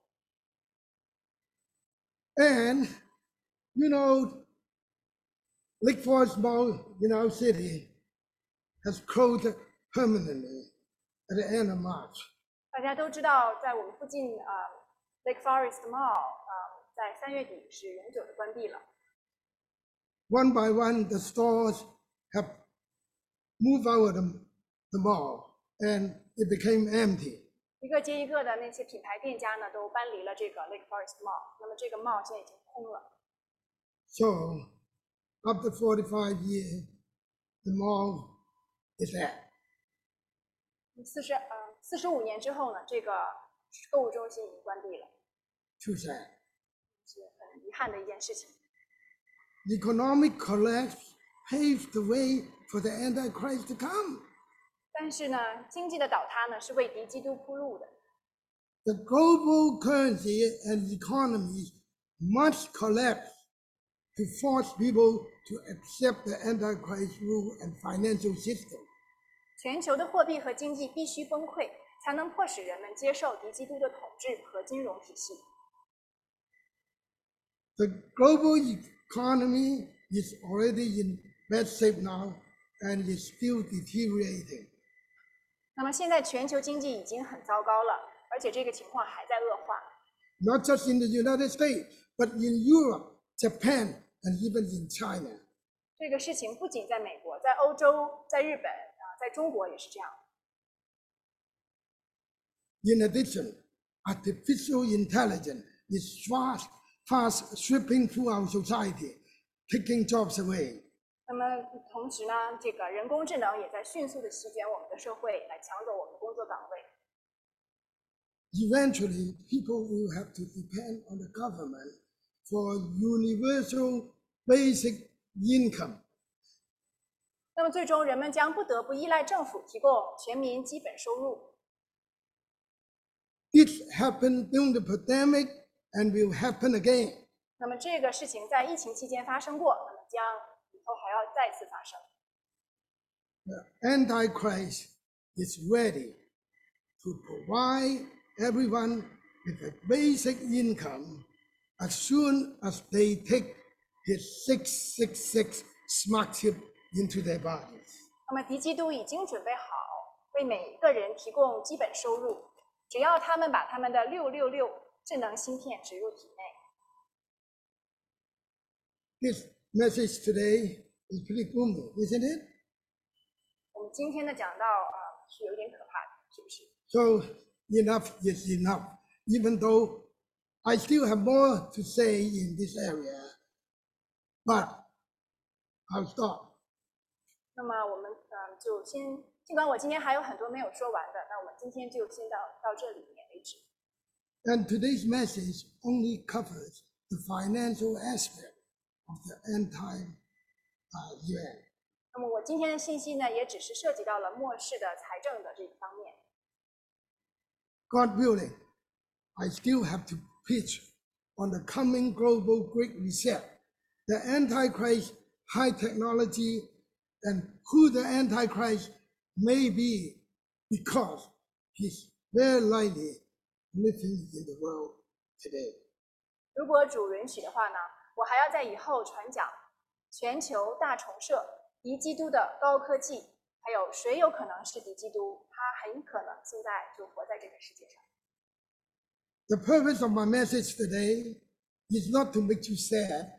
Speaker 1: And you know, Lake Forest Mall in our city has closed permanently at the end of March.
Speaker 2: 大家都知道，在我们附近啊、呃、，Lake Forest Mall 啊、呃，在三月底是永久的关闭了。
Speaker 1: One by one, the stores have moved out of the, the mall, and it became empty.
Speaker 2: 一个接一个的那些品牌店家呢，都搬离了这个 Lake Forest Mall。那么这个 mall 现在已经空了。
Speaker 1: So, after forty-five years, the mall is dead.
Speaker 2: 四十呃四十五年之后呢，这个购物中心已经关闭了，
Speaker 1: Too sad.
Speaker 2: 是很遗憾的一件事情。
Speaker 1: Economic collapse paved the way for the Antichrist to come.
Speaker 2: 但是呢，经济的倒塌呢，是为敌基督铺路的。
Speaker 1: The global currency and economies must collapse to force people to accept the Antichrist rule and financial system.
Speaker 2: 全球的货币和经济必须崩溃，才能迫使人们接受敌基督的统治和金融体系。
Speaker 1: The global economy is already in bad shape now and is still deteriorating.
Speaker 2: 那么现在全球经济已经很糟糕了，而且这个情况还在恶化。
Speaker 1: Not just in the United States, but in Europe, Japan, and even in China.
Speaker 2: 这个事情不仅在美国，在欧洲，在日本啊，在中国也是这样。
Speaker 1: In addition, artificial intelligence is fast, fast sweeping through our society, taking jobs away.
Speaker 2: 那么同时呢，这个人工智能也在迅速的席卷我们的社会，来抢走我们的工作岗位。
Speaker 1: Eventually, people will have to depend on the government for universal basic income.
Speaker 2: 那么最终，人们将不得不依赖政府提供全民基本收入。
Speaker 1: This happened during the pandemic and will happen again.
Speaker 2: 那么这个事情在疫情期间发生过，那么将以后还要再次发生。
Speaker 1: The Antichrist is ready to provide everyone with a basic income as soon as they take his six six six smart chip into their bodies.
Speaker 2: 那么敌基督已经准备好为每一个人提供基本收入，只要他们把他们的六六六智能芯片植入体内。
Speaker 1: This message today is pretty gloomy, isn't it?
Speaker 2: 我们今天的讲道啊、呃、是有点可怕的，是不是？
Speaker 1: So enough is enough, even though I still have more to say in this area, but I'll stop.
Speaker 2: 那么我们嗯、呃、就先，尽管我今天还有很多没有说完的，那我们今天就先到到这里面为止。
Speaker 1: And today's message only covers the financial aspect of the end time uh, event.
Speaker 2: 那么我今天的信息呢，也只是涉及到了末世的财政的这一方面。
Speaker 1: God willing, I still have to preach on the coming global Great Reset, the Antichrist, high technology, and who the Antichrist may be, because he's very likely living in the world today.
Speaker 2: 如果主允许的话呢，我还要在以后传讲全球大重设、敌基督的高科技，还有谁有可能是敌基督，他很可能现在就活在这个世界上。
Speaker 1: The purpose of my message today is not to make you sad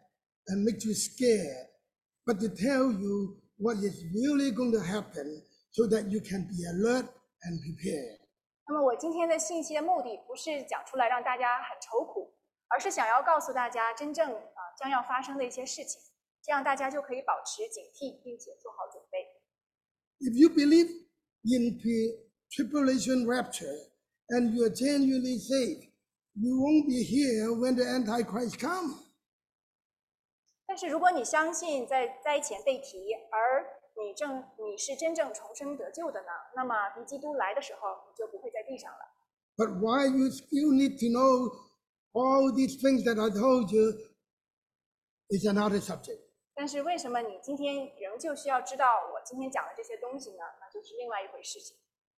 Speaker 1: and make you scared, but to tell you what is really going to happen so that you can be alert and prepared.
Speaker 2: 那么我今天的信息的目的不是讲出来让大家很愁苦，而是想要告诉大家真正啊将要发生的一些事情，这样大家就可以保持警惕，并且做好准备。
Speaker 1: If you believe in pre-tribulation rapture and you are genuinely saved, you won't be here when the Antichrist comes.
Speaker 2: 但是如果你相信在灾前被提，而你正你是真正重生得救的呢，那么敌基督来的时候，你就不会在地上了。
Speaker 1: But why you still need to know all these things that I told you is another subject.
Speaker 2: 但是为什么你今天仍旧需要知道我今天讲的这些东西呢？那就是另外一回事情。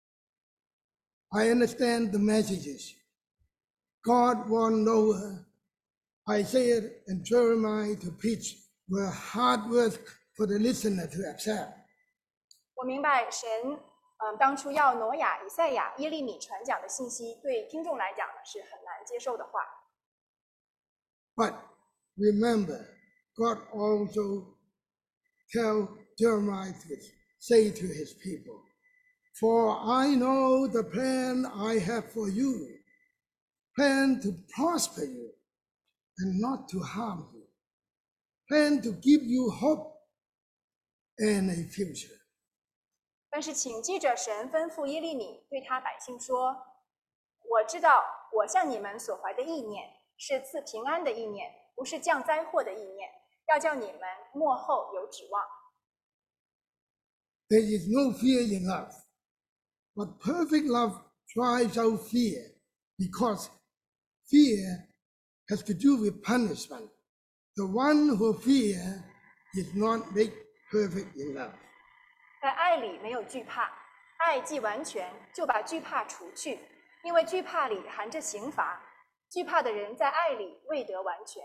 Speaker 1: I understand the messages. God warned Noah, Isaiah, and Jeremiah to preach were hard words for the listener to accept.
Speaker 2: 我明白神，嗯，当初要挪亚、以赛亚、耶利米传讲的信息，对听众来讲呢是很难接受的话。
Speaker 1: But remember, God also tell Jeremiah to say to his people, "For I know the plan I have for you, plan to prosper you and not to harm you, plan to give you hope and a future."
Speaker 2: 但是请记着，神吩咐耶利米对他百姓说：“我知道我向你们所怀的意念是赐平安的意念，不是降灾祸的意念，要叫你们末后有指望。”
Speaker 1: There is no fear in love, but perfect love drives out fear, because fear has to do with punishment. The one who fears is not made perfect in love.
Speaker 2: 在爱里没有惧怕，爱既完全，就把惧怕除去，因为惧怕里含着刑罚。惧怕的人在爱里未得完全。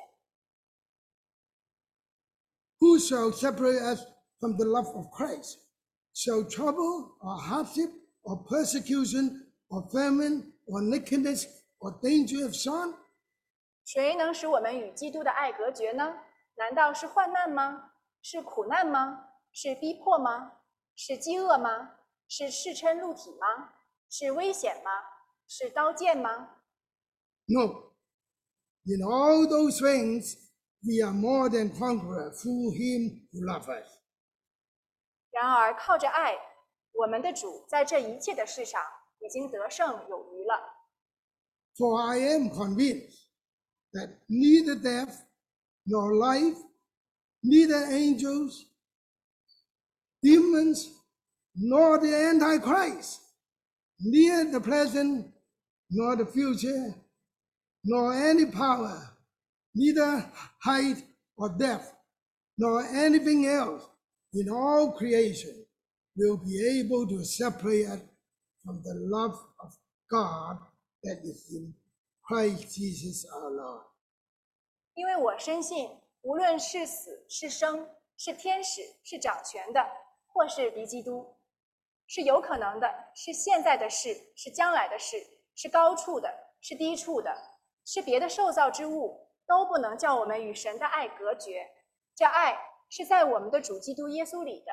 Speaker 1: Who shall separate us from the love of Christ? Shall trouble or hardship or persecution or famine or nakedness or danger of sword?
Speaker 2: 谁能使我们与基督的爱隔绝呢？难道是患难吗？是苦难吗？是逼迫吗？是饥饿吗？是赤身露体吗？是危险吗？是刀剑吗？
Speaker 1: No. In all those things, we are more than conquerors through him who loves us.
Speaker 2: 然而靠着爱，我们的主在这一切的事上已经得胜有余了。
Speaker 1: For I am convinced that neither death nor life, neither angels, demons, nor the Antichrist, neither the present nor the future, nor any power, neither height or depth, nor anything else in all creation will be able to separate us from the love of God that is in Christ Jesus our Lord.
Speaker 2: 因为我深信，无论是死是生，是天使，是掌权的，或是敌基督，是有可能的，是现在的事，是将来的事，是高处的，是低处的，是别的受造之物，都不能叫我们与神的爱隔绝。这爱是在我们的主基督耶稣里的。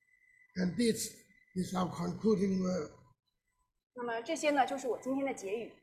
Speaker 1: And this is our concluding word.
Speaker 2: 那么这些呢，就是我今天的结语。